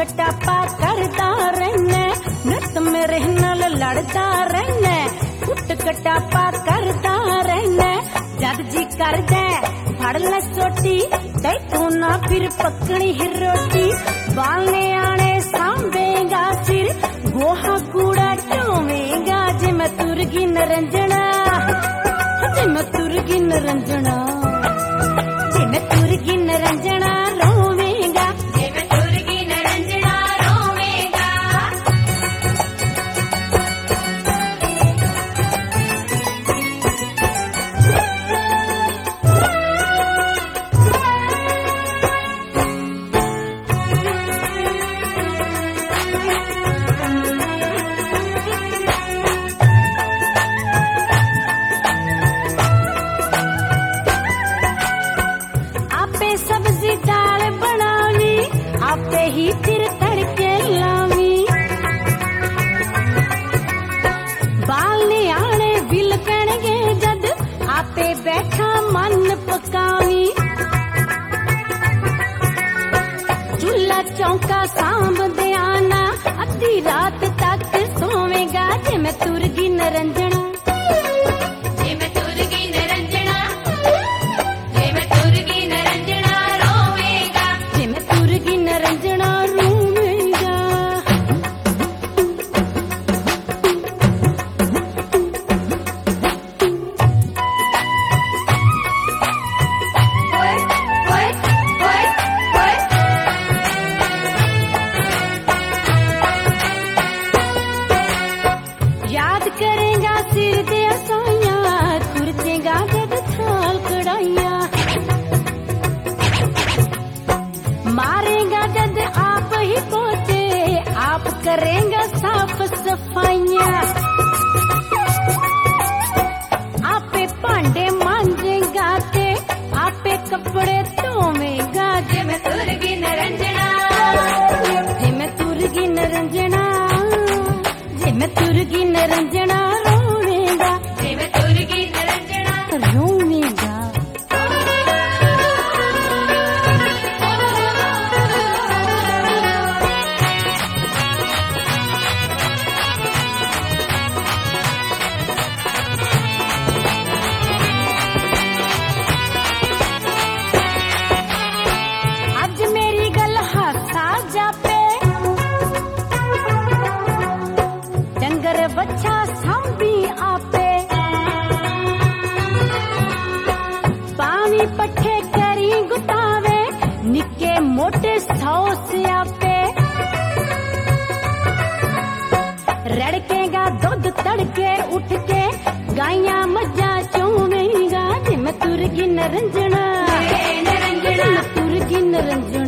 टापा करता रहना, नृत्य मेरे नाल लड़ता रहना, कुट कटापा करता रहना। जद जी कर दे फड़ ले सोटी, तैथू ना फिर पकनी ही रोटी। बालने आने सांभेगा सिर, गोहा कूड़ा ढोवेगा। जे मैं तुरगी नरंजना, जे मैं तुरगी नरंजना, जे मैं तुरगी नरंजना रोवेगा। जे मैं तुरगी नरंजना रोवेगा। सब्जी दाल बनावी, आपे ही फिर तड़के लावी। बालने आने बिल कणगे जद, आपे बैठा मन पकावी। चूल्हा चौका सांभ दे आना, अद्धी रात तक सोवेगा। जे मैं तुरगी नरंजना, जे मैं तुरगी नरंजना, जे मैं तुरगी नरंजना रोवेगा। जे मैं तुरगी नरंजना रोवेगा। ओए ओए ओए ओए, याद करेगा सिर दे साइयां, खुरचेगा जब थाल कढ़ाइया। मारेगा जद आप ही पोते, आप करेगा साफ सफाइयां। आपे भांडे मांजेगा ते, आपे कपड़े धोवेगा। जे मैं तुरगी नरंजना, जे मैं तुरगी नरंजना, जे मैं तुरगी नरंजना रोवेगा। जे मैं तुरगी नरंजना रोवेगा। आज मेरी गल हासा जापे, डंगर बच्चा सांभी आपे। पानी पट्ठे करी गुतावे, निके मोटे सौ स्यापे। रड़केगा दूध तड़के उठ के, गाइयां मज्जा चोवेगा। जे मैं तुरगी नरंजना, जे मैं तुरगी नरंजना।